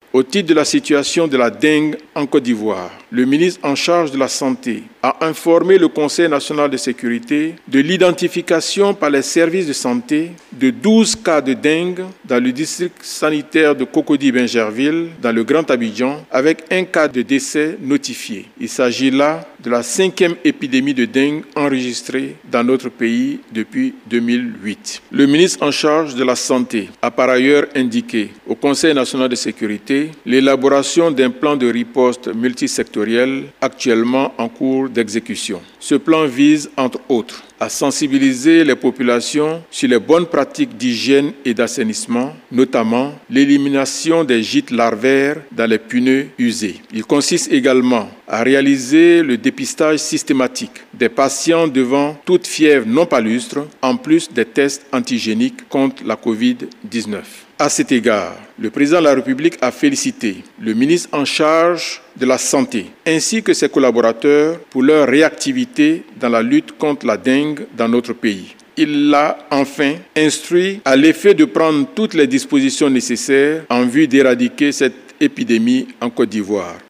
Au titre de la situation de la dengue en Côte d'Ivoire, le ministre en charge de la Santé a informé le Conseil national de sécurité de l'identification par les services de santé de 12 cas de dengue dans le district sanitaire de Cocody-Bingerville, dans le Grand Abidjan, avec un cas de décès notifié. Il s'agit là de la 5e épidémie de dengue enregistrée dans notre pays depuis 2008. Le ministre en charge de la Santé a par ailleurs indiqué au Conseil national de sécurité l'élaboration d'un plan de riposte multisectoriel actuellement en cours d'exécution. Ce plan vise, entre autres, à sensibiliser les populations sur les bonnes pratiques d'hygiène et d'assainissement, notamment l'élimination des gîtes larvaires dans les pneus usés. Il consiste également à réaliser le dépistage systématique des patients devant toute fièvre non palustre, en plus des tests antigéniques contre la COVID-19. À cet égard, le président de la République a félicité le ministre en charge de la Santé ainsi que ses collaborateurs pour leur réactivité dans la lutte contre la dengue dans notre pays. Il l'a enfin instruit à l'effet de prendre toutes les dispositions nécessaires en vue d'éradiquer cette épidémie en Côte d'Ivoire.